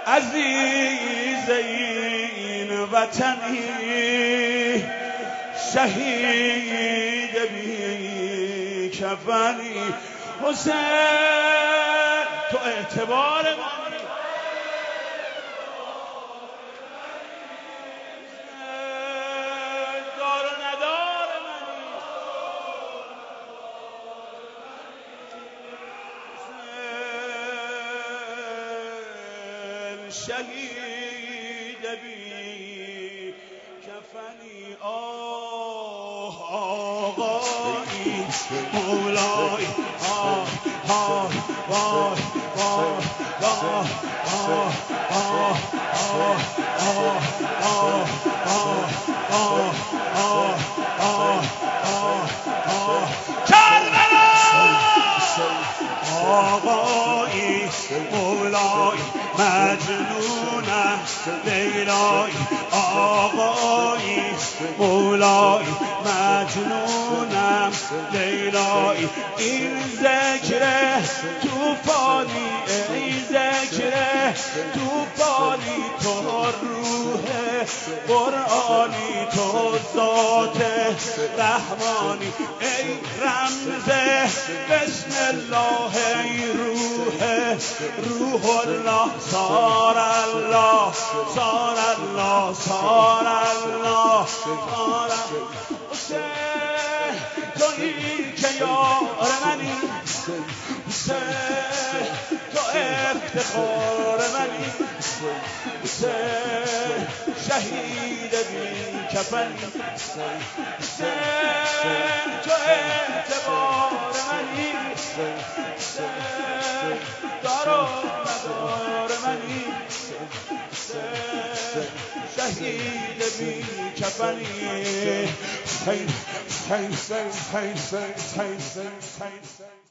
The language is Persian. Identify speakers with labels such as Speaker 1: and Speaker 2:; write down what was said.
Speaker 1: عزیز این وطنی شهید بی کفنی حسین تو اعتبار منی دار و ندار منی حسین شهید بی کفنی آقایی مولای آقایی مولای مجنونم لیلای آقایی مولای مجنونم لیلای این ذکر توفانی ای ذکر توفانی تو روح قرآنی تو ذات رحمانی ای رمز بسم الله ای روح الله صار الله صار الله صار الله صار حسین تویی که یار منی حسین تو افتخار منی حسین شهید بی کفنی حسین تو اعتبار منی حسین دار و ندار منی حسین شهید بی کفنی حسین حسین حسین حسین حسین